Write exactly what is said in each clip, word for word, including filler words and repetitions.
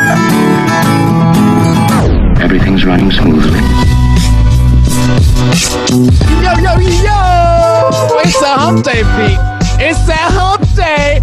Everything's running smoothly. Yo, yo, yo! It's a hump day, Pete. It's that hump day.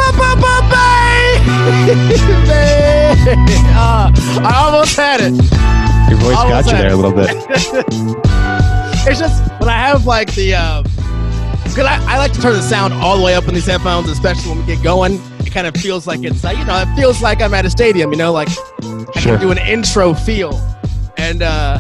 uh, I almost had it. Your voice almost got you there a little bit. It's just when I have like the, because uh, I, I like to turn the sound all the way up in these headphones, especially when we get going. It kind of feels like it's, uh, you know, it feels like I'm at a stadium, you know, like I Sure. can do an intro feel. And uh,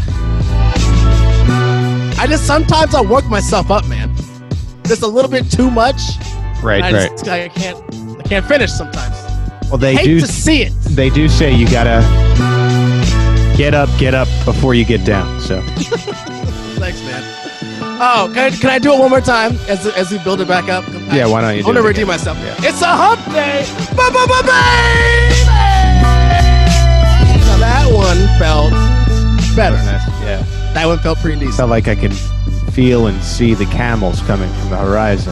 I just, sometimes I work myself up, man. Just a little bit too much. Right, I right. Just, I can't, I can't finish sometimes. Well, they I hate do. to see it. They do say you gotta get up, get up before you get down. So Thanks, man. Oh, can I, can I do it one more time as as we build it back up? yeah, why don't you? I do want to it redeem again? myself. Yeah. It's a hump day. Ba-ba-ba-baby! Now that one felt better. Nice. Yeah, That one felt pretty decent. felt like I can feel and see the camels coming from the horizon.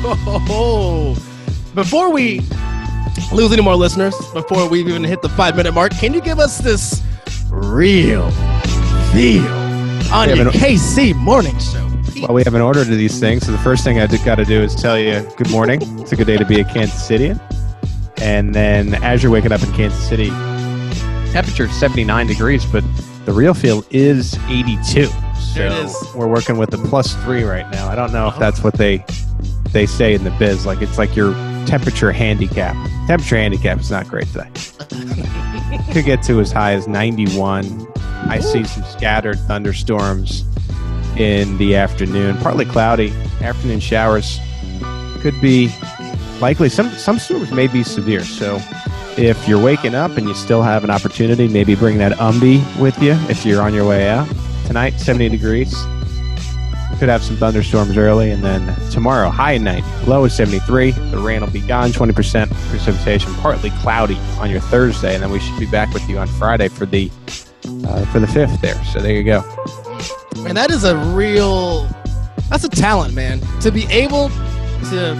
Oh, before we lose any more listeners, before we've even hit the five minute mark, can you give us this real feel on We have your an- K C morning show? Well, we have an order to these things, so the first thing I got to do is tell you good morning. It's a good day to be a Kansas City. And then as you're waking up in Kansas City, temperature is seventy-nine degrees, but the real feel is eighty-two. So There it is. we're working with a plus three right now. I don't know if that's what they they say in the biz. Like it's like your temperature handicap. Temperature handicap is not great today. Could get to as high as ninety-one. I see some scattered thunderstorms in the afternoon. Partly cloudy. Afternoon showers could be likely. Some some storms may be severe. So if you're waking up and you still have an opportunity, maybe bring that umbi with you if you're on your way out. Tonight, seventy degrees. Could have some thunderstorms early, and then tomorrow, high at night, low is seventy-three. The rain will be gone, twenty percent precipitation, partly cloudy on your Thursday, and then we should be back with you on Friday for the uh, for the fifth there. So there you go. Man, that is a real, that's a talent, man. To be able to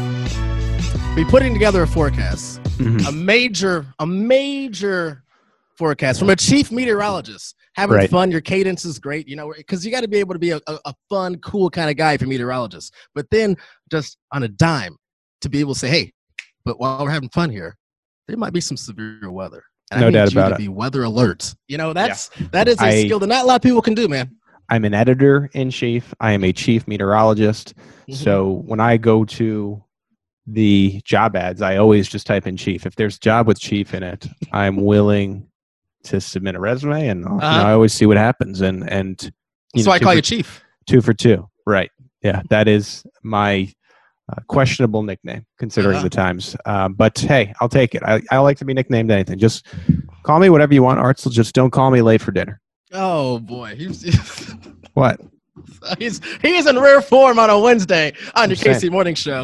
be putting together a forecast, Mhm. a major, a major forecast from a chief meteorologist. Having Right. fun, your cadence is great, you know, because you got to be able to be a, a, a fun, cool kind of guy for meteorologists. But then just on a dime to be able to say, hey, but while we're having fun here, there might be some severe weather. And No I need doubt you about to it. be weather alert. You know, that's that is a I- skill that not a lot of people can do, man. I'm an editor in chief. I am a chief meteorologist. Mhm. So when I go to the job ads, I always just type in chief. If there's job with chief in it, I'm willing to submit a resume, and you know, Uh-huh. I always see what happens. And and you So know, I two call for- you chief. two for two. Right? Yeah, that is my uh, questionable nickname considering Uh-huh. the times. Uh, but hey, I'll take it. I, I like to be nicknamed anything. Just call me whatever you want, Artsel. Just don't call me late for dinner. Oh boy, he's What? he's he's in rare form on a Wednesday on your I'm K C Morning Show.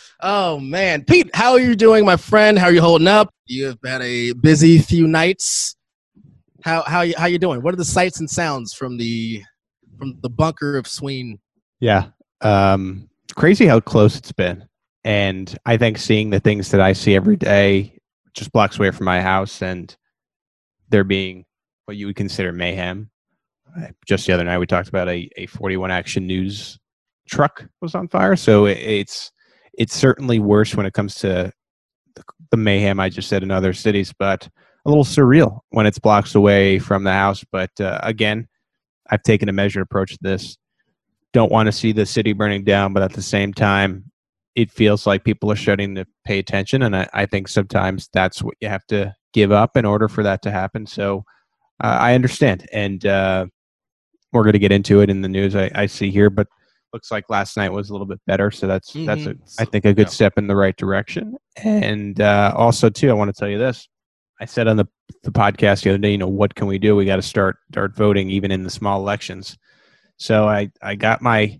Oh man, Pete, how are you doing, my friend? How are you holding up? You have had a busy few nights. How how you how you doing? What are the sights and sounds from the from the bunker of Sween? Yeah. Um, crazy how close it's been. And I think seeing the things that I see every day just blocks away from my house, and there being what you would consider mayhem. Uh, Just the other night, we talked about a, a forty-one Action News truck was on fire. So it, it's it's certainly worse when it comes to the, the mayhem I just said in other cities, but a little surreal when it's blocks away from the house. But uh, again, I've taken a measured approach to this. Don't want to see the city burning down, but at the same time, it feels like people are starting to pay attention. And I, I think sometimes that's what you have to give up in order for that to happen. So uh, I understand. And uh, we're going to get into it in the news I, I see here, but looks like last night was a little bit better. So that's, mm-hmm. that's a, I think a good Yeah. step in the right direction. And uh, also too, I want to tell you this. I said on the, the podcast the other day, you know, what can we do? We got to start start voting even in the small elections. So I, I got my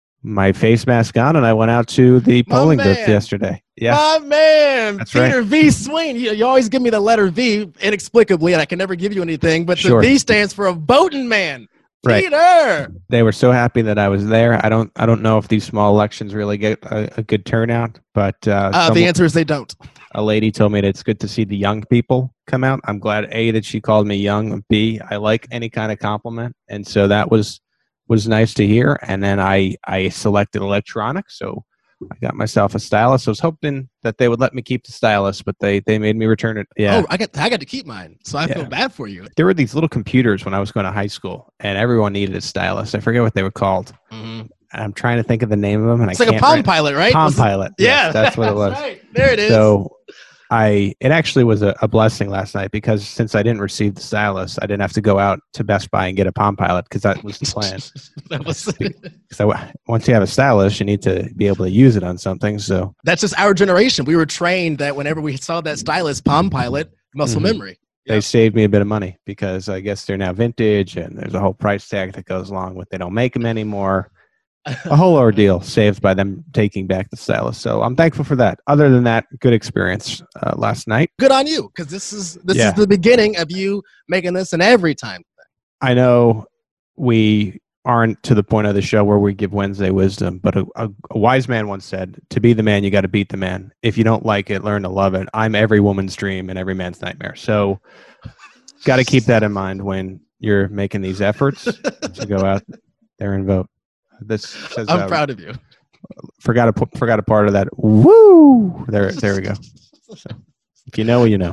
my face mask on and I went out to the My polling man. booth yesterday. Yeah, My man, That's Peter right. V. Swain. You, you always give me the letter V inexplicably, and I can never give you anything. But Sure. the V stands for a voting man. Right. Peter. they were so happy that I was there. I don't I don't know if these small elections really get a, a good turnout, but uh, Uh, some- the answer is they don't. a lady told me that it's good to see the young people come out. I'm glad, A, that she called me young. B, I like any kind of compliment. And so that was was nice to hear. And then I, I selected electronics. So I got myself a stylus. I was hoping that they would let me keep the stylus, but they, they made me return it. Yeah. Oh, I got I got to keep mine. So I Yeah. feel bad for you. There were these little computers when I was going to high school, and everyone needed a stylus. I forget what they were called. Mm-hmm. I'm trying to think of the name of them, and It's I like a can't Palm right- Pilot, right? Palm Was it- Pilot. Yeah, Yes, that's what it was. Right. There it is. So I, it actually was a, a blessing last night because since I didn't receive the stylus, I didn't have to go out to Best Buy and get a Palm Pilot because that was the plan. that was, So once you have a stylus, you need to be able to use it on something. So that's just our generation. We were trained that whenever we saw that stylus Palm Pilot, muscle Mhm. memory. they Yep. saved me a bit of money because I guess they're now vintage and there's a whole price tag that goes along with. They don't make them anymore. A whole ordeal saved by them taking back the stylus. So I'm thankful for that. Other than that, good experience uh, last night. Good on you, because this is this Yeah. is the beginning of you making this an every time. I know we aren't to the point of the show where we give Wednesday wisdom, but a, a, a wise man once said, to be the man, you got to beat the man. If you don't like it, learn to love it. I'm every woman's dream and every man's nightmare. So got to keep that in mind when you're making these efforts to go out there and vote. This says, I'm uh, proud of you. forgot a p- forgot a part of that. Woo! There, there we go. So, if you know, you know.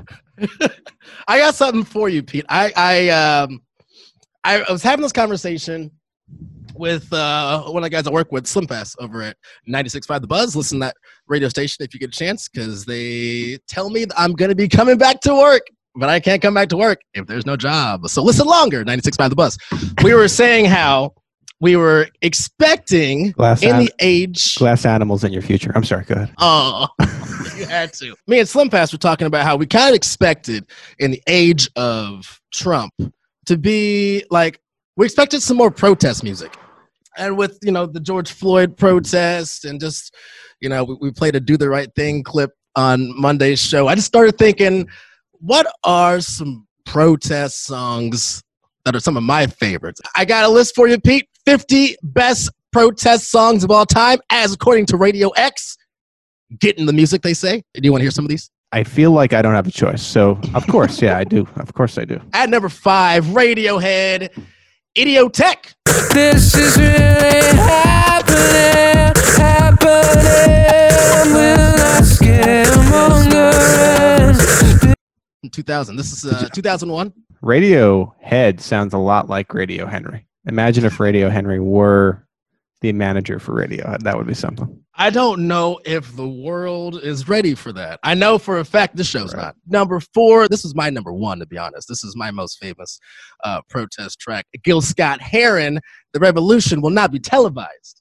I got something for you, Pete. I I um I was having this conversation with uh one of the guys I work with, Slim Pass, over at ninety-six point five The Buzz. Listen to that radio station if you get a chance, because they tell me that I'm going to be coming back to work, but I can't come back to work if there's no job. So listen longer, ninety-six point five The Buzz. We were saying how we were expecting Glass, in an- the age. glass animals in your future. I'm sorry. Go ahead. Oh, you had to. Me and Slim Pass were talking about how we kind of expected in the age of Trump to be like, we expected some more protest music. And with, you know, the George Floyd protest and just, you know, we, we played a Do the Right Thing clip on Monday's show. I just started thinking, what are some protest songs that are some of my favorites? I got a list for you, Pete. fifty best protest songs of all time, as according to Radio X. Getting the music, they say. Do you want to hear some of these? I feel like I don't have a choice. So, of course, yeah, I do. Of course I do. At number five, Radiohead, Idiotech. This is really happening, happening. We're not scaremongering. two thousand. This is uh, two thousand one. Radiohead sounds a lot like Radio Henry. Imagine if Radio Henry were the manager for Radiohead. That would be something. I don't know if the world is ready for that. I know for a fact this show's Right. not. Number four, this is my number one, to be honest. This is my most famous uh, protest track. Gil Scott-Heron, The Revolution Will Not Be Televised.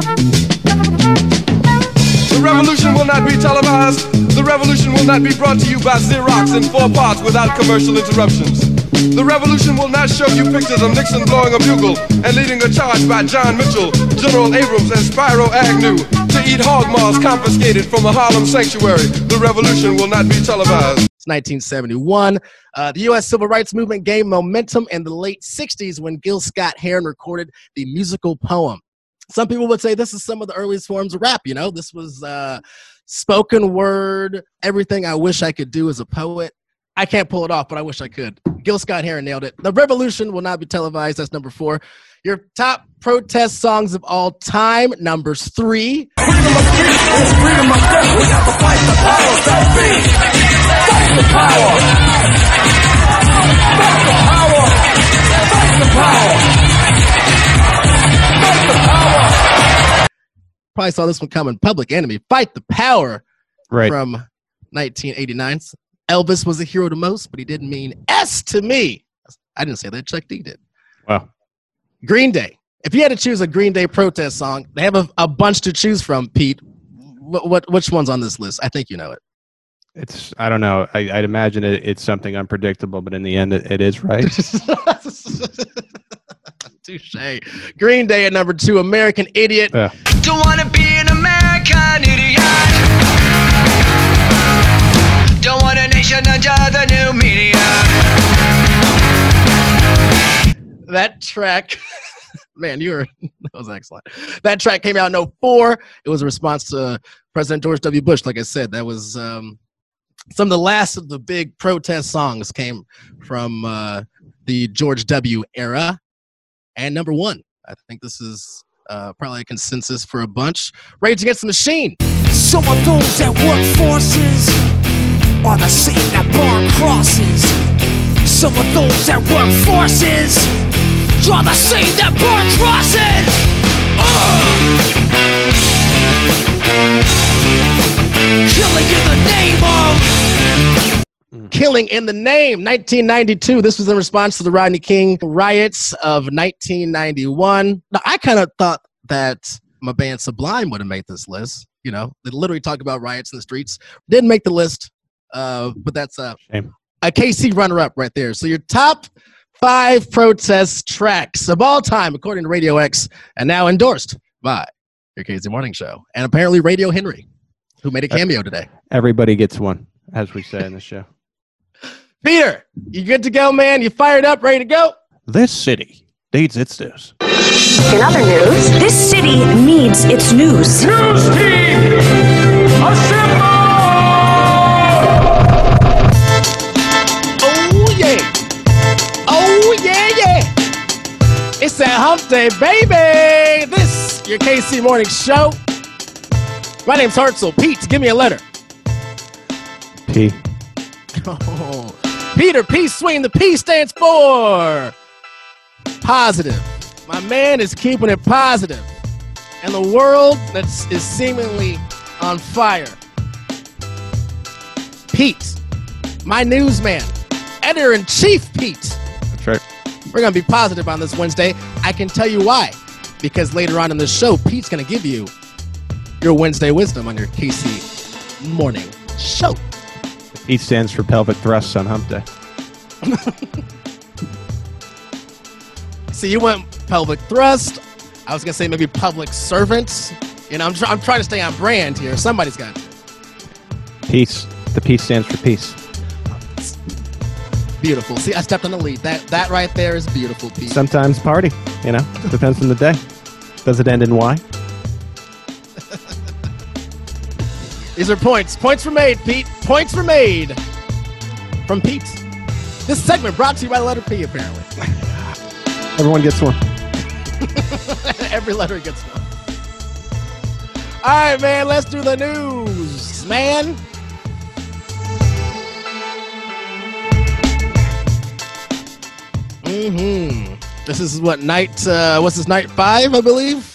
The revolution will not be televised. The revolution will not be brought to you by Xerox in four parts without commercial interruptions. The revolution will not show you pictures of Nixon blowing a bugle and leading a charge by John Mitchell, General Abrams, and Spyro Agnew to eat hog maws confiscated from a Harlem sanctuary. The revolution will not be televised. It's nineteen seventy-one. Uh, the U S civil rights movement gained momentum in the late sixties when Gil Scott-Heron recorded the musical poem. Some people would say this is some of the earliest forms of rap, you know? This was uh, spoken word, everything I wish I could do as a poet. I can't pull it off, but I wish I could. Gil Scott-Heron nailed it. The revolution will not be televised. That's number four. Your top protest songs of all time, numbers three. Probably saw this one coming. Public Enemy, Fight the Power, Right. from nineteen eighty-nine. Elvis was a hero to most, but he didn't mean S to me. I didn't say that. Chuck D did. Wow. Green Day. If you had to choose a Green Day protest song, they have a, a bunch to choose from, Pete. What, what which one's on this list? I think you know it. It's, I don't know. I, I'd imagine it, it's something unpredictable, but in the end, it, it is right. Touche. Green Day at number two, American Idiot. Yeah. Don't wanna be an American idiot. Don't want a nation under the new media. That track, man, you were, that was excellent. That track came out in oh four. It was a response to President George W. Bush. Like I said, that was um, some of the last of the big protest songs came from uh, the George W. era. And number one, I think this is uh, probably a consensus for a bunch. Rage Against the Machine. Some of those that work forces are the same that burn crosses. Some of those that work forces are the same that burn crosses. Uh! Killing in the name of... Killing in the Name, nineteen ninety-two. This was in response to the Rodney King riots of nineteen ninety-one. Now, I kind of thought that my band Sublime would have made this list. You know, they literally talk about riots in the streets. Didn't make the list, uh, but that's a, a K C runner-up right there. So your top five protest tracks of all time, according to Radio X, and now endorsed by your K Z Morning Show. And apparently Radio Henry, who made a cameo today. Everybody gets one, as we say in the show. Peter, you good to go, man? You fired up, ready to go? This city needs its news. In other news, this city needs its news. News team, assemble! Oh, yeah. Oh, yeah, yeah. It's that hump day, baby. This, your K C Morning Show. My name's Hartzell. Pete, give me a letter. P. Oh. Peter P. Swing. The P stands for positive. My man is keeping it positive. And the world that is seemingly on fire. Pete, my newsman, editor-in-chief Pete. That's right. We're going to be positive on this Wednesday. I can tell you why. Because later on in the show, Pete's going to give you your Wednesday wisdom on your K C Morning Show. P stands for pelvic thrusts on hump day. See, you went pelvic thrust. I was going to say maybe public servants. You know, I'm, tr- I'm trying to stay on brand here. Somebody's got it. Peace. The P stands for peace. Beautiful. See, I stepped on the lead. That that right there is beautiful, Pete. Sometimes party, you know. Depends on the day. Does it end in Y? These are points. Points were made, Pete. Points were made from Pete. This segment brought to you by the letter P, apparently. Everyone gets one. Every letter gets one. All right, man, let's do the news, man. Mm-hmm. This is what, night, uh, what's this, night five, I believe?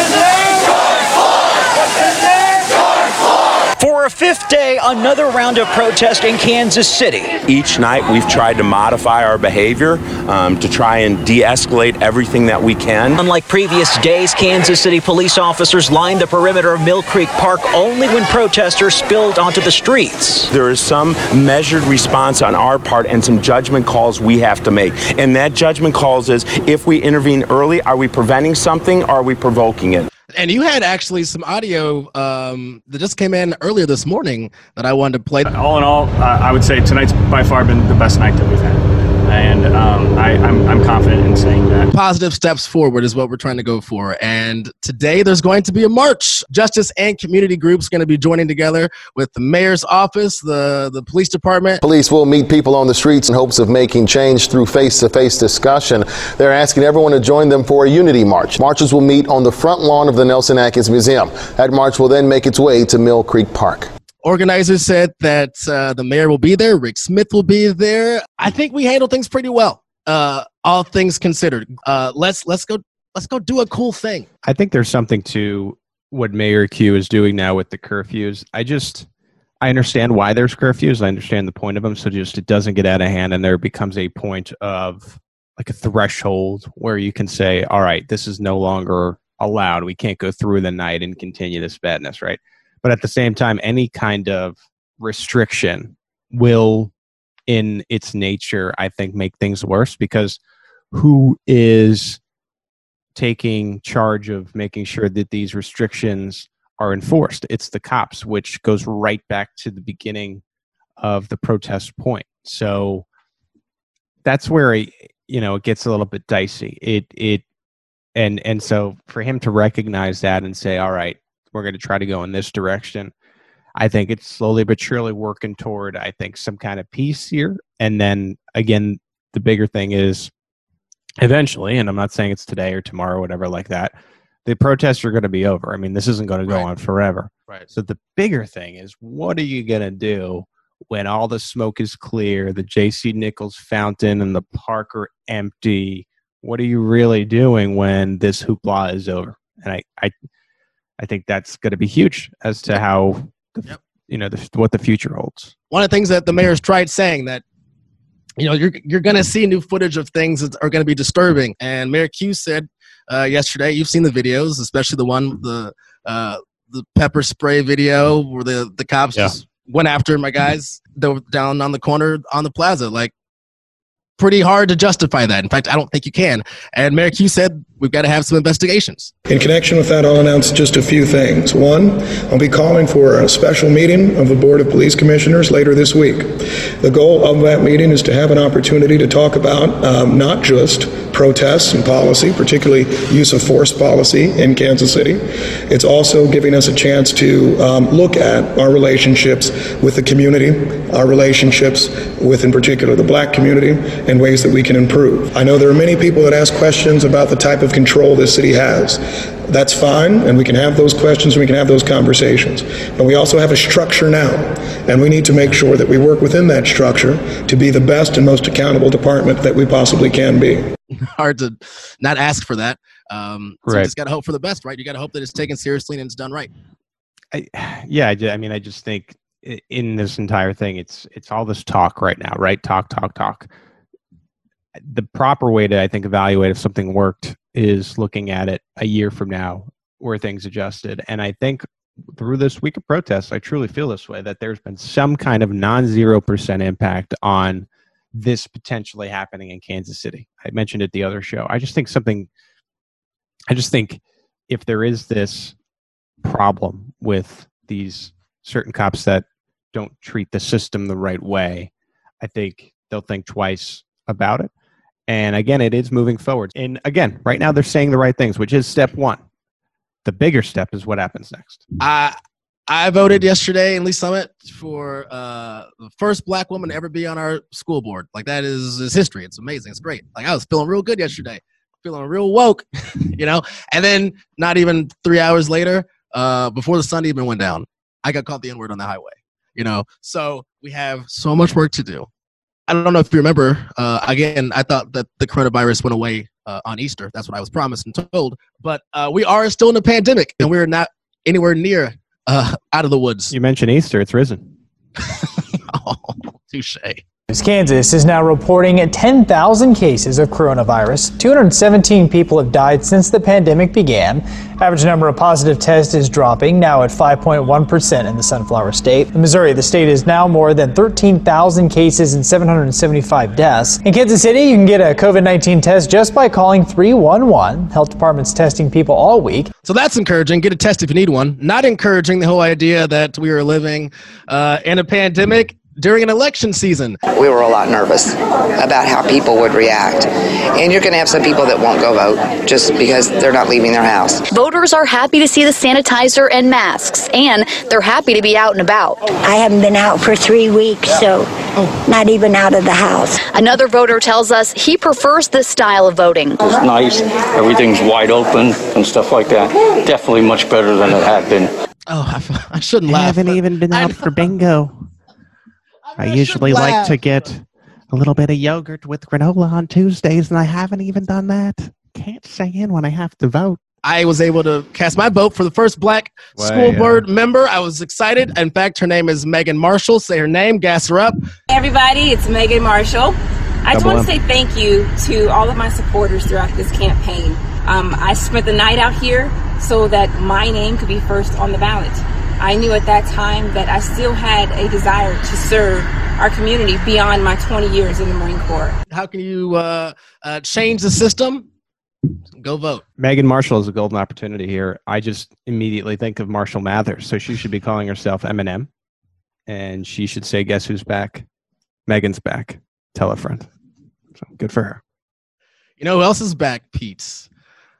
For a fifth day, another round of protest in Kansas City. Each night we've tried to modify our behavior um, to try and de-escalate everything that we can. Unlike previous days, Kansas City police officers lined the perimeter of Mill Creek Park only when protesters spilled onto the streets. There is some measured response on our part and some judgment calls we have to make. And that judgment calls is, if we intervene early, are we preventing something or are we provoking it? And you had actually some audio um, that just came in earlier this morning that I wanted to play. All in all, uh, I would say tonight's by far been the best night that we've had. And um, I, I'm, I'm confident in saying that. Positive steps forward is what we're trying to go for. And today there's going to be a march. Justice and community groups are going to be joining together with the mayor's office, the, the police department. Police will meet people on the streets in hopes of making change through face-to-face discussion. They're asking everyone to join them for a unity march. Marchers will meet on the front lawn of the Nelson Atkins Museum. That march will then make its way to Mill Creek Park. Organizers said that uh, the mayor will be there. Rick Smith will be there. I think we handle things pretty well, uh, all things considered. Uh, let's let's go let's go do a cool thing. I think there's something to what Mayor Q is doing now with the curfews. I just I understand why there's curfews. I understand the point of them. So just it doesn't get out of hand, and there becomes a point of like a threshold where you can say, all right, this is no longer allowed. We can't go through the night and continue this badness, right? But at the same time, any kind of restriction will, in its nature, I think, make things worse, because who is taking charge of making sure that these restrictions are enforced? It's the cops, which goes right back to the beginning of the protest point. So that's where it, you know, it gets a little bit dicey. It it and and so for him to recognize that and say, all right, we're going to try to go in this direction. I think it's slowly but surely working toward, I think, some kind of peace here. And then again, the bigger thing is eventually, and I'm not saying it's today or tomorrow or whatever like that, the protests are going to be over. I mean, this isn't going to go Right. on forever. Right. So the bigger thing is, what are you going to do when all the smoke is clear, the J C Nichols fountain and the park are empty? What are you really doing when this hoopla is over? And I, I, I think that's going to be huge as to how, the, Yep. you know, the, what the future holds. One of the things that the mayor's tried saying that, you know, you're you're going to see new footage of things that are going to be disturbing. And Mayor Q said uh, yesterday, you've seen the videos, especially the one the uh, the pepper spray video where the the cops Yeah. just went after my guys that were down on the corner on the plaza. Like, pretty hard to justify that. In fact, I don't think you can. And Mayor Q said we've got to have some investigations. In connection with that, I'll announce just a few things. One, I'll be calling for a special meeting of the Board of Police Commissioners later this week. The goal of that meeting is to have an opportunity to talk about um, not just protests and policy, particularly use of force policy in Kansas City. It's also giving us a chance to um, look at our relationships with the community, our relationships with, in particular, the black community, and ways that we can improve. I know there are many people that ask questions about the type of control this city has. That's fine, and we can have those questions and we can have those conversations. But we also have a structure now, and we need to make sure that we work within that structure to be the best and most accountable department that we possibly can be. Hard to not ask for that. Um, so Right. you just got to hope for the best, right? You got to hope that it's taken seriously and it's done right. I, yeah, I, ju- I mean, I just think i- in this entire thing, it's it's all this talk right now, right? Talk, talk, talk. The proper way to, I think, evaluate if something worked is looking at it a year from now where things adjusted. And I think through this week of protests, I truly feel this way, that there's been some kind of non-zero percent impact on this potentially happening in Kansas City. I mentioned it the other show. I just think something, I just think if there is this problem with these certain cops that don't treat the system the right way, I think they'll think twice about it. And again, it is moving forward. And again, right now they're saying the right things, which is step one. The bigger step is what happens next. I I voted yesterday in Lee Summit for uh, the first black woman to ever be on our school board. Like, that is, is history. It's amazing. It's great. Like, I was feeling real good yesterday, feeling real woke, you know. And then not even three hours later, uh, before the sun even went down, I got called the N-word on the highway, you know. So we have so much work to do. I don't know if you remember, uh, again, I thought that the coronavirus went away uh, on Easter. That's what I was promised and told. But uh, we are still in a pandemic, and we're not anywhere near uh, out of the woods. You mentioned Easter, it's risen. Oh, touche. Kansas is now reporting ten thousand cases of coronavirus. two hundred seventeen people have died since the pandemic began. Average number of positive tests is dropping, now at five point one percent in the Sunflower State. In Missouri, the state is now more than thirteen thousand cases and seven hundred seventy-five deaths. In Kansas City, you can get a COVID nineteen test just by calling three one one. Health department's testing people all week. So that's encouraging. Get a test if you need one. Not encouraging the whole idea that we are living uh, in a pandemic during an election season. We were a lot nervous about how people would react. And you're going to have some people that won't go vote just because they're not leaving their house. Voters are happy to see the sanitizer and masks, and they're happy to be out and about. I haven't been out for three weeks, so not even out of the house. Another voter tells us he prefers this style of voting. It's nice. Everything's wide open and stuff like that. Definitely much better than it had been. Oh, I, I shouldn't I laugh. haven't even been out for bingo. I usually like laugh. to get a little bit of yogurt with granola on Tuesdays, and I haven't even done that. Can't say in when I have to vote. I was able to cast my vote for the first black Wow. school board member. I was excited. In fact, her name is Megan Marshall. Say her name, gas her up. Hey everybody, it's Megan Marshall. I just Double want to M. say thank you to all of my supporters throughout this campaign. Um, I spent the night out here so that my name could be first on the ballot. I knew at that time that I still had a desire to serve our community beyond my twenty years in the Marine Corps. How can you uh, uh, change the system? Go vote. Megan Marshall is a golden opportunity here. I just immediately think of Marshall Mathers, so she should be calling herself Eminem, and she should say, "Guess who's back? Megan's back. Tell a friend." So good for her. You know who else is back, Pete?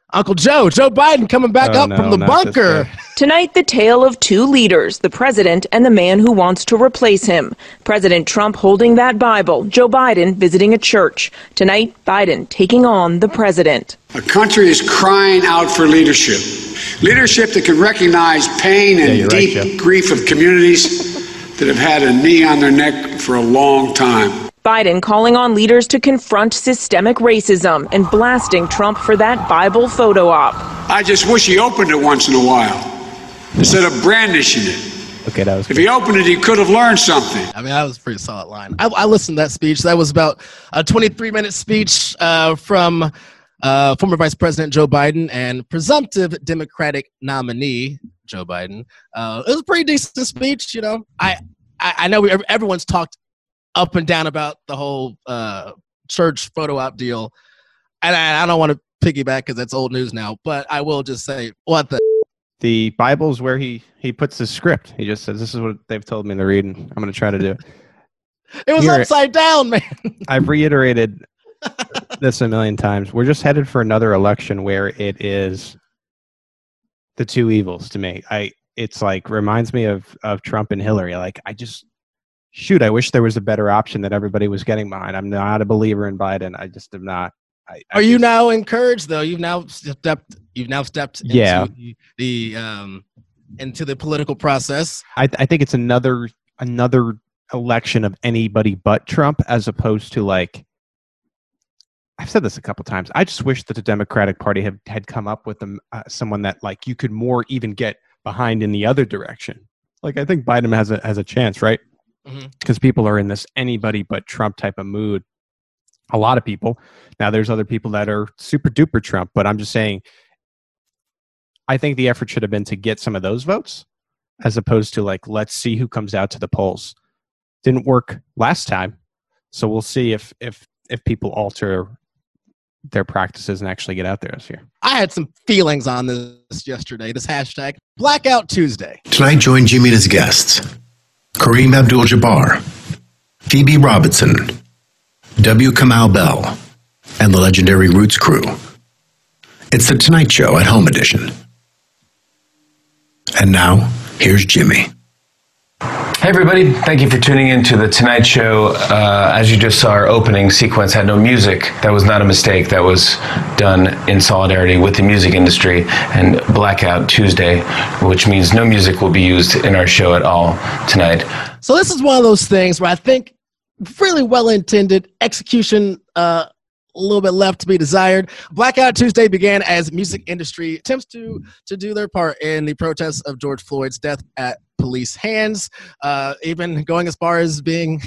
Uncle Joe, Joe Biden coming back Oh, up no, from the not this bunker. guy. Tonight, the tale of two leaders, the president and the man who wants to replace him. President Trump holding that Bible, Joe Biden visiting a church. Tonight, Biden taking on the president. A country is crying out for leadership. Leadership that can recognize pain and Yeah, you're deep right, Joe. grief of communities that have had a knee on their neck for a long time. Biden calling on leaders to confront systemic racism and blasting Trump for that Bible photo op. I just wish he opened it once in a while instead of brandishing it. Okay, that was If he opened it, he could have learned something. I mean, that was a pretty solid line. I, I listened to that speech. That was about a twenty-three minute speech uh, from uh, former Vice President Joe Biden and presumptive Democratic nominee Joe Biden. Uh, it was a pretty decent speech. You know, I I, I know we, everyone's talked up and down about the whole uh, church photo op deal, and I, I don't want to piggyback because that's old news now. But I will just say, what the. The Bible's where he he puts the script. He just says, "This is what they've told me to read, and I'm going to try to do." It was Here- upside down, man. I've reiterated this a million times. We're just headed for another election where it is the two evils to me. I it's like reminds me of of Trump and Hillary. Like I just shoot. I wish there was a better option that everybody was getting behind. I'm not a believer in Biden. I just am not. I, I Are you just- now encouraged though? You've now stepped. You've now stepped into Yeah. the, the um into the political process. I, I think it's another another election of anybody but Trump, as opposed to like I've said this a couple times. I just wish that the Democratic Party had had come up with them, uh, someone that like you could more even get behind in the other direction. Like I think Biden has a has a chance, right? Because people are in this anybody but Trump type of mood. A lot of people. Now there's other people that are super duper Trump, but I'm just saying. I think the effort should have been to get some of those votes as opposed to like, let's see who comes out to the polls. Didn't work last time. So we'll see if, if, if people alter their practices and actually get out there this year. I had some feelings on this yesterday. This hashtag Blackout Tuesday. Tonight, join Jimmy and his guests Kareem Abdul-Jabbar, Phoebe Robinson, W. Kamau Bell, and the legendary Roots crew. It's the Tonight Show at Home Edition. And now, here's Jimmy. Hey everybody, thank you for tuning in to the Tonight Show. Uh, as you just saw, our opening sequence had no music. That was not a mistake. That was done in solidarity with the music industry and Blackout Tuesday, which means no music will be used in our show at all tonight. So this is one of those things where I think really well intended execution. Uh, A little bit left to be desired. Blackout Tuesday began as music industry attempts to to do their part in the protests of George Floyd's death at police hands, uh, even going as far as being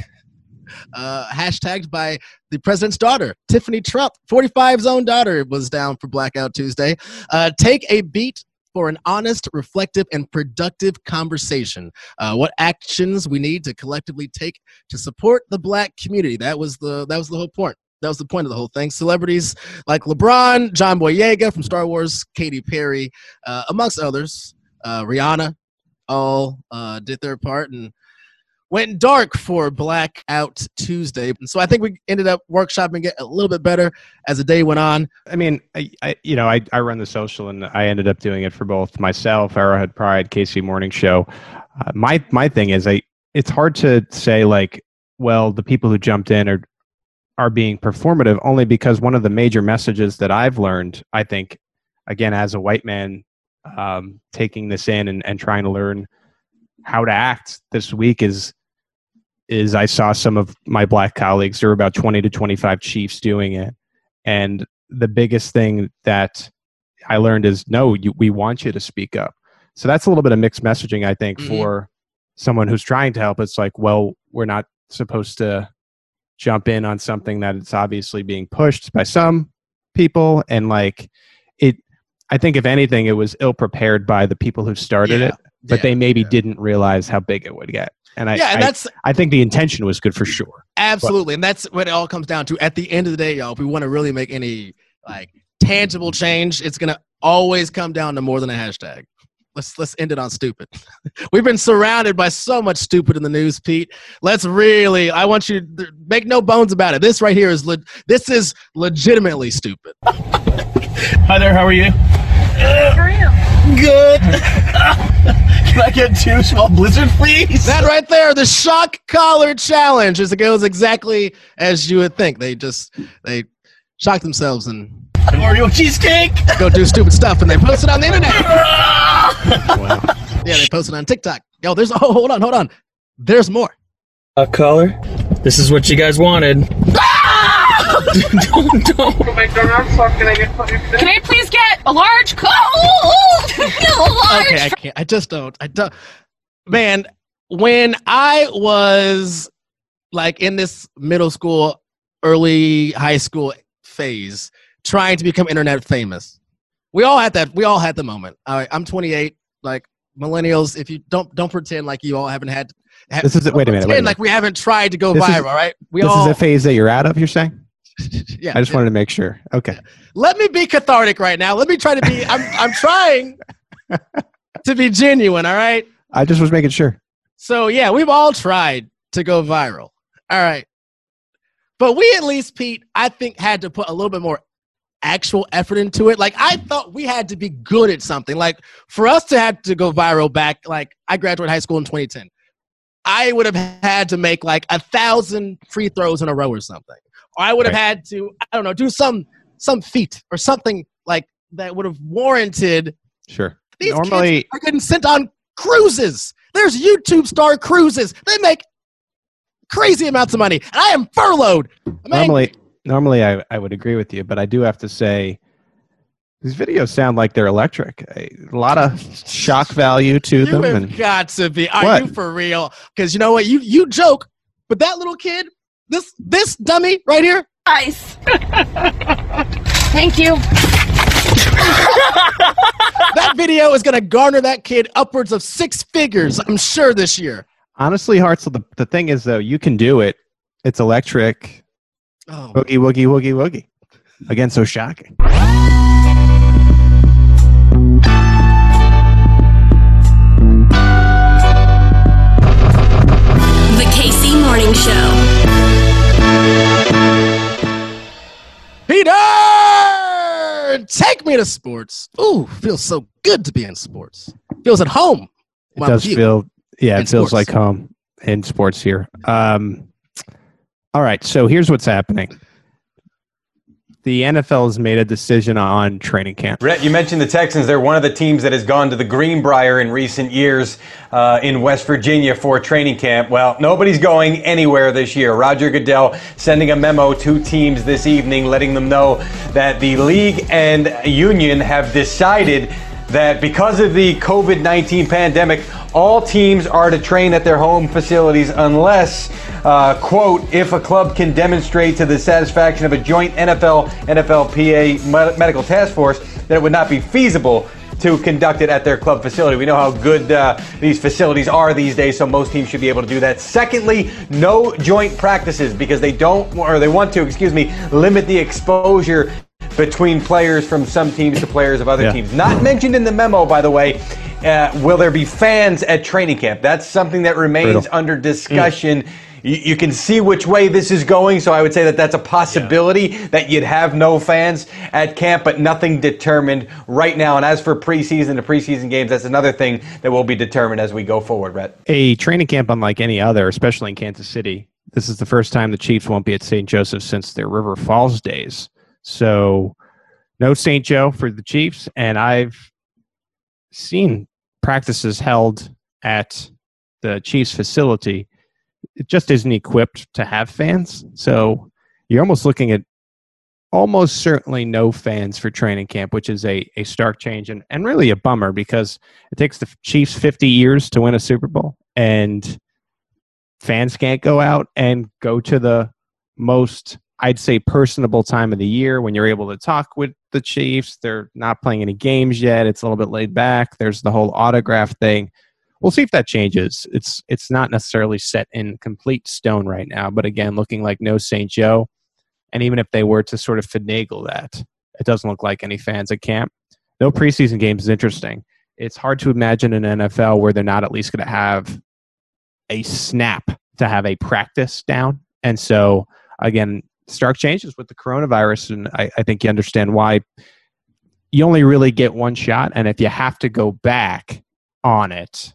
uh, hashtagged by the president's daughter, Tiffany Trump. forty-five's own daughter was down for Blackout Tuesday. Uh, take a beat for an honest, reflective, and productive conversation. Uh, what actions we need to collectively take to support the black community. That was the that was the whole point. That was the point of the whole thing. Celebrities like LeBron, John Boyega from Star Wars, Katy Perry, uh, amongst others, uh, Rihanna, all uh, did their part and went dark for Blackout Tuesday. And so I think we ended up workshopping it a little bit better as the day went on. I mean, I, I you know, I, I run the social and I ended up doing it for both myself, Arrowhead Pride, K C Morning Show. Uh, my my thing is, I it's hard to say like, well, the people who jumped in are are being performative only because one of the major messages that I've learned, I think, again, as a white man, um, taking this in and, and trying to learn how to act this week is, is I saw some of my black colleagues, there were about twenty to twenty-five chiefs doing it. And the biggest thing that I learned is, no, you, we want you to speak up. So that's a little bit of mixed messaging, I think, mm-hmm. for someone who's trying to help. It's like, well, we're not supposed to jump in on something that it's obviously being pushed by some people. And like it, I think if anything, it was ill prepared by the people who started yeah, it, but yeah, they maybe yeah. didn't realize how big it would get. And I, yeah, and I, that's, I think the intention was good for sure. Absolutely. But, and that's what it all comes down to. At the end of the day, y'all, if we want to really make any like tangible change, it's going to always come down to more than a hashtag. let's let's end it on stupid. We've been surrounded by so much stupid in the news, Pete. Let's really. I want you to make no bones about it. This right here is le- this is legitimately stupid. Hi there. How are you? How are you? Good. Can I get two small blizzard, please? That right there, the shock collar challenge, is it goes exactly as you would think. They just they shock themselves and Oreo cheesecake. Go do stupid stuff, and they post it on the internet. Wow. Yeah, they post it on TikTok. Yo, there's oh, hold on, hold on. There's more. Uh, caller, this is what you guys wanted. don't, don't. Can I please get a large Coke? Okay, I can't. I just don't. I don't. Man, when I was like in this middle school, early high school phase, trying to become internet famous, we all had that. We all had the moment. All right, I'm twenty-eight. Like millennials, if you don't don't pretend like you all haven't had. Have, this is wait a minute. Wait a minute. Like we haven't tried to go this viral, is, right? We this all, is a phase that you're out of. You're saying? Yeah. I just yeah. wanted to make sure. Okay. Let me be cathartic right now. Let me try to be. I'm I'm trying to be genuine. All right. I just was making sure. So yeah, we've all tried to go viral. All right. But we at least, Pete, I think had to put a little bit more actual effort into it. Like I thought we had to be good at something. Like for us to have to go viral back, like I graduated high school in twenty ten. I would have had to make like a thousand free throws in a row or something. Or I would have right. had to, I don't know, do some some feat or something like that would have warranted. Sure. These Normally, kids are getting sent on cruises. There's YouTube star cruises. They make crazy amounts of money. And I am furloughed. I'm normally, angry. normally I, I would agree with you, but I do have to say these videos sound like they're electric. A lot of shock value to You them. have And got to be. Are What? you for real? Because you know what? You you joke, but that little kid, this this dummy right here. Ice. Thank you. That video is going to garner that kid upwards of six figures, I'm sure, this year. honestly, Hartzell, the, the thing is, though, you can do it. It's electric. Oh. Woogie, woogie, woogie, woogie. Again, so shocking. The K C Morning Show. Peter! Take me to sports. Ooh, feels so good to be in sports. Feels at home. It does feel, yeah, it feels sports. like home in sports here. Um, all right, so here's what's happening. The N F L has made a decision on training camp. Brett, you mentioned the Texans. They're one of the teams that has gone to the Greenbrier in recent years uh, in West Virginia for training camp. Well, nobody's going anywhere this year. Roger Goodell sending a memo to teams this evening letting them know that the league and union have decided that because of the COVID nineteen pandemic, all teams are to train at their home facilities unless, uh, quote, if a club can demonstrate to the satisfaction of a joint N F L N F L P A med- medical task force that it would not be feasible to conduct it at their club facility. We know how good uh, these facilities are these days, so most teams should be able to do that. Secondly, no joint practices because they don't, or they want to, excuse me, limit the exposure between players from some teams to players of other Yeah. teams. Not mentioned in the memo, by the way. Uh, will there be fans at training camp? That's something that remains Brutal. under discussion. You, you can see which way this is going, so I would say that that's a possibility yeah. that you'd have no fans at camp, but nothing determined right now. And as for preseason to preseason games, that's another thing that will be determined as we go forward, Brett. A training camp unlike any other, especially in Kansas City. This is the first time the Chiefs won't be at Saint Joseph since their River Falls days. So no Saint Joe for the Chiefs, and I've seen practices held at the Chiefs facility. It just isn't equipped to have fans. So you're almost looking at almost certainly no fans for training camp, which is a, a stark change and, and really a bummer because it takes the Chiefs fifty years to win a Super Bowl, and fans can't go out and go to the most, I'd say, personable time of the year when you're able to talk with the Chiefs. They're not playing any games yet. It's a little bit laid back. There's the whole autograph thing. We'll see if that changes. It's it's not necessarily set in complete stone right now, but again, looking like no Saint Joe. And even if they were to sort of finagle that, it doesn't look like any fans at camp. No preseason games is interesting. it's hard to imagine an N F L where they're not at least going to have a snap to have a practice down. And so, again, stark changes with the coronavirus, and I, I think you understand why you only really get one shot, and if you have to go back on it,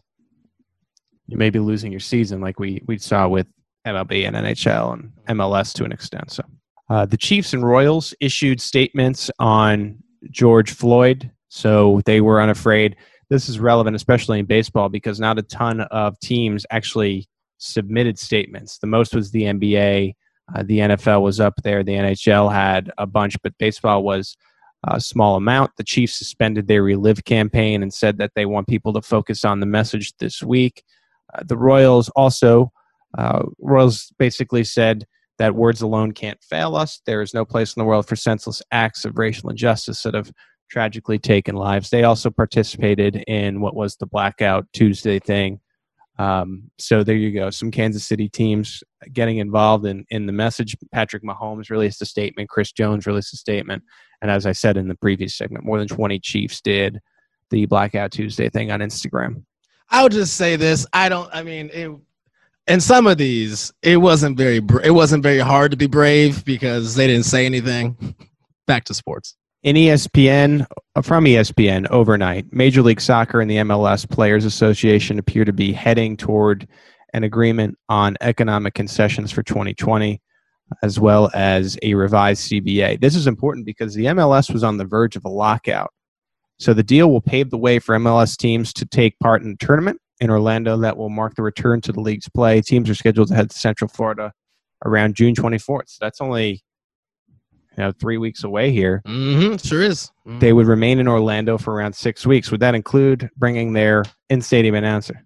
you may be losing your season like we, we saw with M L B and N H L and M L S to an extent. So uh, the Chiefs and Royals issued statements on George Floyd, so they were unafraid. This is relevant, especially in baseball, because not a ton of teams actually submitted statements. The most was the N B A. Uh, the N F L was up there. The N H L had a bunch, but baseball was a small amount. The Chiefs suspended their Relive campaign and said that they want people to focus on the message this week. Uh, the Royals also, uh, Royals basically said that words alone can't fail us. There is no place in the world for senseless acts of racial injustice that have tragically taken lives. They also participated in what was the Blackout Tuesday thing. Um, so there you go. Some Kansas City teams getting involved in, in the message. Patrick Mahomes released a statement. Chris Jones released a statement. And as I said in the previous segment, more than twenty Chiefs did the Blackout Tuesday thing on Instagram. I'll just say this. I don't, I mean, it, in some of these, it wasn't very, it wasn't very hard to be brave because they didn't say anything. Back to sports. In E S P N, from E S P N overnight, Major League Soccer and the M L S Players Association appear to be heading toward an agreement on economic concessions for twenty twenty, as well as a revised C B A. This is important because the M L S was on the verge of a lockout. So the deal will pave the way for M L S teams to take part in a tournament in Orlando that will mark the return to the league's play. Teams are scheduled to head to Central Florida around June twenty-fourth. So that's only you know, three weeks away here. Mm-hmm, sure is. Mm-hmm. They would remain in Orlando for around six weeks. Would that include bringing their in-stadium announcer?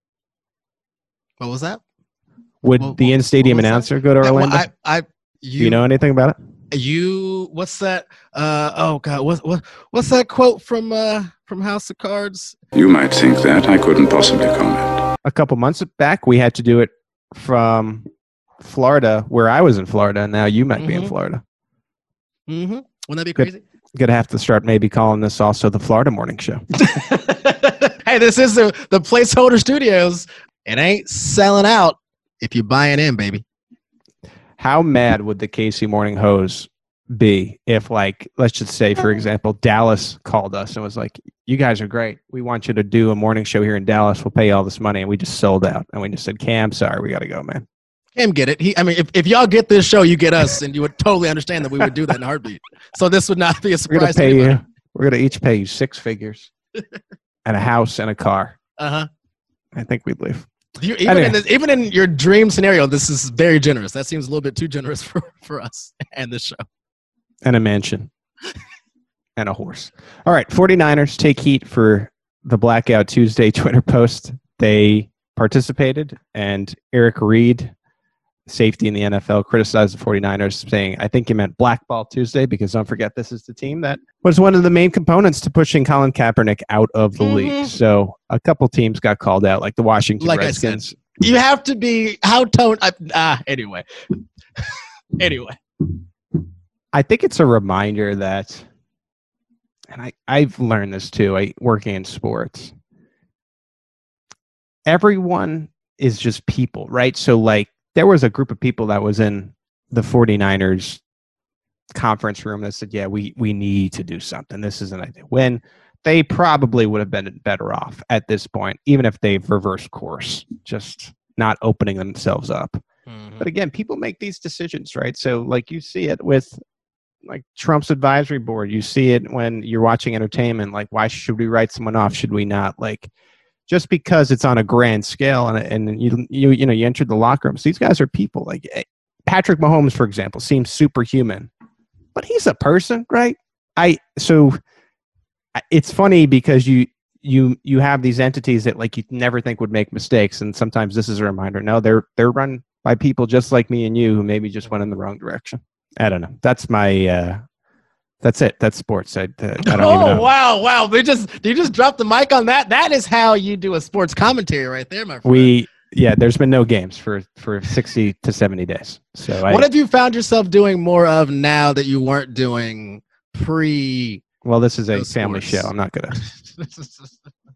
What was that? Would Well, the in-stadium announcer that? go to Well, Orlando? I, I, you, Do you know anything about it? You, what's that? Uh, oh God, what, what, what's that quote from uh, from House of Cards? You might think that. I couldn't possibly comment. A couple months back, we had to do it from Florida, where I was in Florida, and now you might mm-hmm. be in Florida. Mm-hmm. Wouldn't that be crazy? Gonna have to start maybe calling this also the Florida Morning Show. Hey, this is the, the Placeholder Studios. It ain't selling out if you're buying in, baby. How mad would the K C Morning Hose be if, like, let's just say, for example, Dallas called us and was like, you guys are great. We want you to do a morning show here in Dallas. We'll pay you all this money. And we just sold out. And we just said, Cam, sorry, we got to go, man. Cam get it. He, I mean, if, if y'all get this show, you get us, and you would totally understand that we would do that in a heartbeat. So this would not be a surprise. We're gonna pay to you. We're gonna each pay you six figures, and a house and a car. Uh huh. I think we'd leave. You, even Anyway. in this, even in your dream scenario, this is very generous. That seems a little bit too generous for, for us and this show. And a mansion. And a horse. All right, 49ers take heat for the Blackout Tuesday Twitter post. They participated, and Eric Reed, safety in the N F L, criticized the 49ers, saying, I think you meant Blackball Tuesday, because don't forget, this is the team that was one of the main components to pushing Colin Kaepernick out of the Mm-hmm. league. So a couple teams got called out, like the Washington Like I Redskins. said, you have to be how tone. Uh, ah, anyway. anyway. I think it's a reminder that, and I, I've learned this too, I working in sports. Everyone is just people, right? So like there was a group of people that was in the 49ers conference room that said, yeah, we, we need to do something. This is an idea. When they probably would have been better off at this point, even if they've reversed course, just not opening themselves up. Mm-hmm. But again, people make these decisions, right? So like you see it with like Trump's advisory board, you see it when you're watching entertainment, like why should we write someone off? Should we not? Like just because it's on a grand scale and and you you you know you entered the locker rooms, these guys are people. Like Patrick Mahomes, for example, seems superhuman, but he's a person, right? I so it's funny because you you you have these entities that like you never think would make mistakes, and sometimes this is a reminder. No, they're they're run by people just like me and you who maybe just went in the wrong direction. I don't know. That's my. Uh, that's it. That's sports. I, uh, I don't oh even know. wow, wow! They just you just dropped the mic on that. That is how you do a sports commentary, right there, my friend. We yeah. There's been no games for for sixty to seventy days. So what I, have you found yourself doing more of now that you weren't doing pre? Well, this is a those family sports? show. I'm not gonna.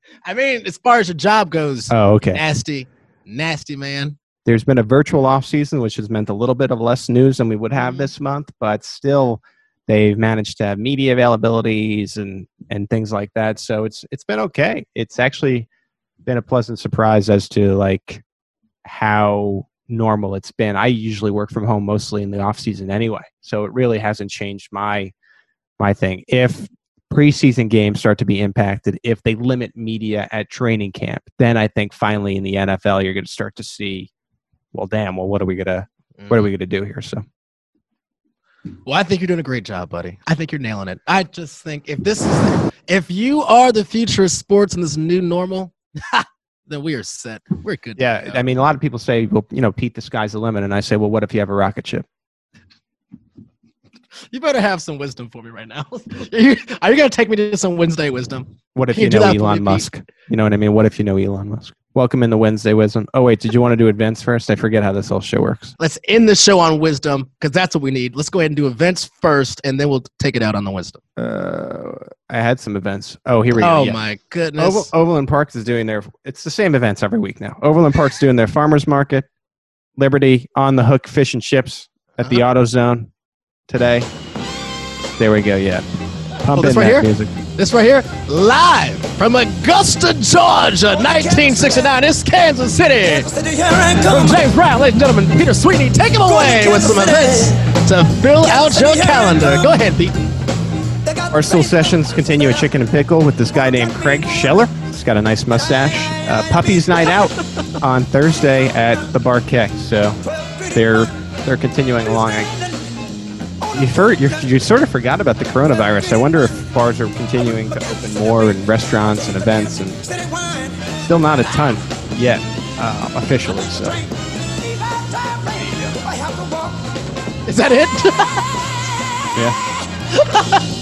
I mean, as far as your job goes, Oh, okay. nasty, nasty, man. There's been a virtual off season, which has meant a little bit of less news than we would have this month, but still they've managed to have media availabilities and, and things like that. So it's it's been okay. It's actually been a pleasant surprise as to like how normal it's been. I usually work from home mostly in the off season anyway, so it really hasn't changed my my thing. If preseason games start to be impacted, if they limit media at training camp, then I think finally in the N F L you're going to start to see, well, damn, well, what are we gonna what are we gonna do here? So, well, I think you're doing a great job, buddy. I think you're nailing it. I just think if this is if you are the future of sports in this new normal, then we are set. We're good. Yeah, I mean, a lot of people say, well, you know, Pete, the sky's the limit, and I say, well, what if you have a rocket ship? You better have some wisdom for me right now. Are you, you going to take me to some Wednesday wisdom? What if Can you, you know do that for Elon me, Musk? Pete? You know what I mean? What if you know Elon Musk? Welcome into Wednesday Wisdom. Oh, wait, did you want to do events first? I forget how this whole show works. Let's end the show on wisdom because that's what we need. Let's go ahead and do events first, and then we'll take it out on the wisdom. Uh, I had some events. Oh, here we go. Oh, yeah. my goodness. Oval, Overland Parks is doing their, it's the same events every week now. Overland Park's doing their farmers market, Liberty, On the Hook Fish and Chips at the Uh-huh. AutoZone today. There we go, yeah. Pump Oh, this in right that here? music. This right here, live from Augusta, Georgia, nineteen sixty-nine. It's Kansas City. From James Brown, ladies and gentlemen, Peter Sweeney, take him away with some events to fill out your calendar. Go ahead, Pete. Barstool Sessions continue a chicken and pickle with this guy named Craig Scheller. He's got a nice mustache. Uh, Puppies Night Out on Thursday at the Barquet. So they're they're continuing along. I, you, for, you you sort of forgot about the coronavirus. I wonder if bars are continuing to open more and restaurants and events, and still not a ton yet uh, officially. So Is that it? yeah.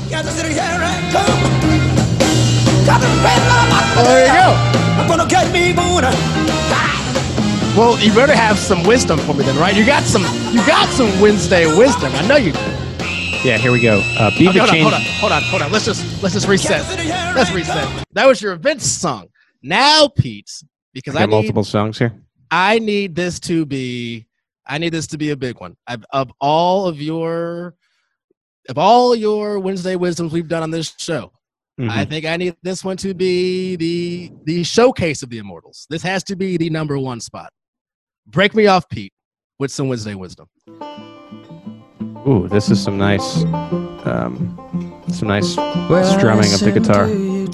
There you go. Well, you better have some wisdom for me then, right? You got some. You got some Wednesday wisdom. I know you do. Yeah, here we go. Uh, Beaver Okay, hold on, Change. hold on, hold on, hold on. Let's just let's just reset. Let's reset. That was your events song. Now, Pete, because I I got need, multiple songs here. I need this to be. I need this to be a big one. Of, of all of your, of all your Wednesday wisdoms we've done on this show, Mhm. I think I need this one to be the the showcase of the Immortals. This has to be the number one spot. Break me off, Pete, with some Wednesday wisdom. Ooh, this is some nice, um, some nice strumming of the guitar.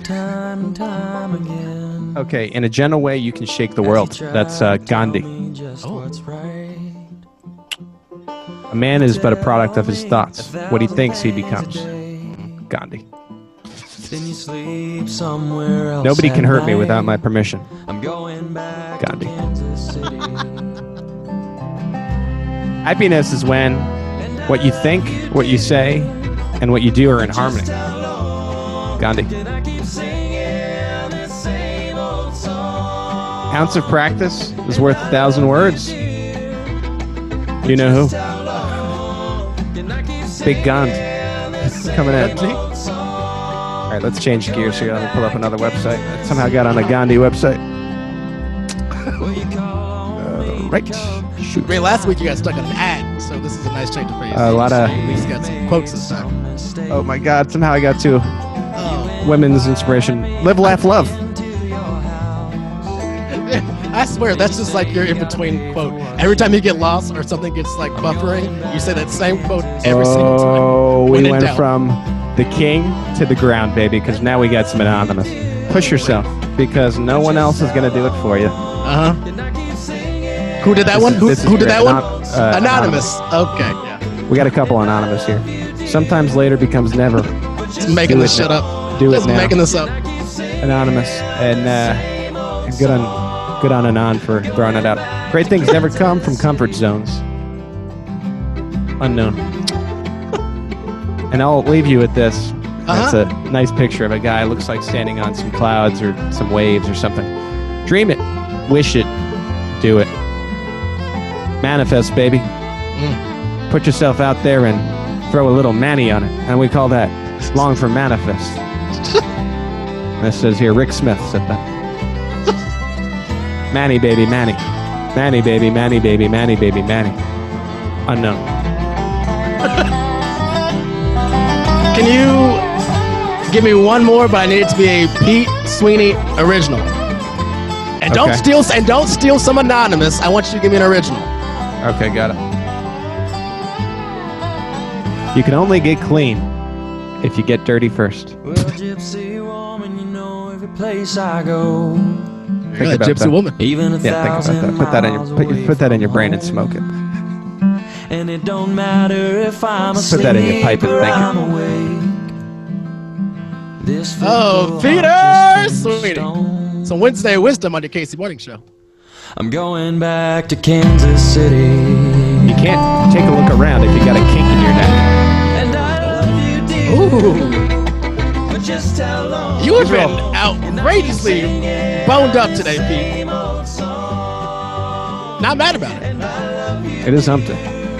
Okay, in a gentle way, you can shake the world. That's uh, Gandhi. Oh. A man is but a product of his thoughts. What he thinks, he becomes. Gandhi. Nobody can hurt me without my permission. Gandhi. Happiness is when what you think, what you say, and what you do are in harmony. Gandhi. Ounce of practice is worth a thousand words. You know who? Big Gandhi. Coming in. All right, let's change gears here. Let me pull up another website. I somehow got on a Gandhi website. Uh, right. Shoot. I mean, last week you got stuck on an ad, so this is a nice change of pace. A lot of- At least got some quotes this time. Oh my God! Somehow I got to women's inspiration. Live, laugh, love. I swear, that's just like your in-between quote. Every time you get lost or something gets like buffering, you say that same quote every single time. Oh, When we in went doubt. from the king to the ground, baby, because now we got some anonymous. Push yourself, because no one else is going to do it for you. Uh-huh. Who did that This one? is- Who, this is who did great. that one? Anon- uh, anonymous. Okay, yeah. We got a couple anonymous here. Sometimes later becomes never. Just making Do this it shit now. up. Do Just it now. making this up. Anonymous. And uh, good on good on Anon for throwing it out. Great things never come from comfort zones. Unknown. And I'll leave you with this. That's Uh-huh. a nice picture of a guy looks like standing on some clouds or some waves or something. Dream it. Wish it. Do it. Manifest, baby. Mm. Put yourself out there and throw a little manny on it. And we call that long for manifest. This says here, Rick Smith said that. Manny, baby, Manny. Manny, baby, Manny, baby, Manny, baby, Manny. Unknown. Can you give me one more, but I need it to be a Pete Sweeney original. And don't Okay. steal and don't steal some anonymous. I want you to give me an original. Okay, got it. You can only get clean if you get dirty first. Well, gypsy woman, you know every place I go. You're a about gypsy that. woman. Even a Yeah, thousand think about that. Put that in your put, your- put that in your brain and smoke it. And it don't matter if I'm Put asleep that in your pipe and or think it. I'm awake. This Oh, football Peter heart just Sweeney. Some Wednesday wisdom on your Casey Morning Show. I'm going back to Kansas City. You can't take a look around if you got a kink in your neck. And I love you, dear. Ooh. But just how long You have been outrageously boned up today, Pete. Not mad about it. It is something.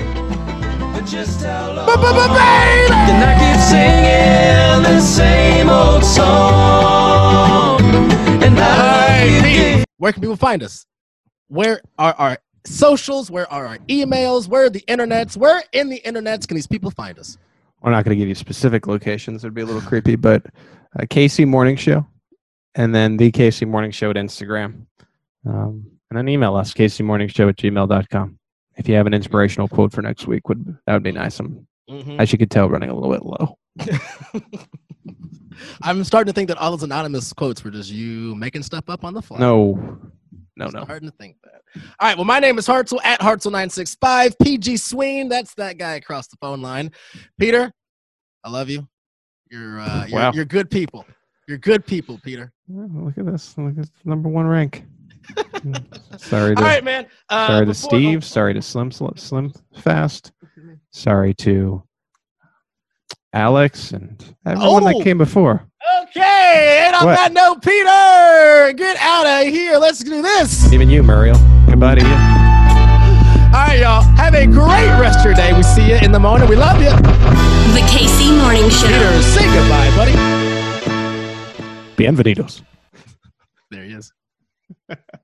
Ba-ba-ba-baby! And I keep singing the same old song. And I love you, dear. Where can people find us? Where are our socials? Where are our emails? Where are the internets? Where in the internets can these people find us? We're not going to give you specific locations. It'd be a little creepy, but uh, K C Morning Show, and then the K C Morning Show at Instagram, um, and then email us k c morning show at gmail dot com. If you have an inspirational quote for next week, would that would be nice. I'm, Mhm. as you could tell, running a little bit low. I'm starting to think that all those anonymous quotes were just you making stuff up on the fly. No, no, no. Starting to think that. All right. Well, my name is Hartzell at Hartzell nine six five. P G Sween. That's that guy across the phone line. Peter, I love you. You're uh, you're, Wow. you're good people. You're good people, Peter. Oh, look at this. Look at the number one rank. Sorry to, All right, man. Uh, sorry to before- Steve. Sorry to Slim, Slim Slim Fast. Sorry to Alex and everyone Oh. that came before. Okay. And on What? that note, Peter, get out of here. Let's do this. Even you, Muriel. Goodbye to you. All right, y'all. Have a great rest of your day. We see you in the morning. We love you. The K C Morning Show. Peter, say goodbye, buddy. Bienvenidos. There he is.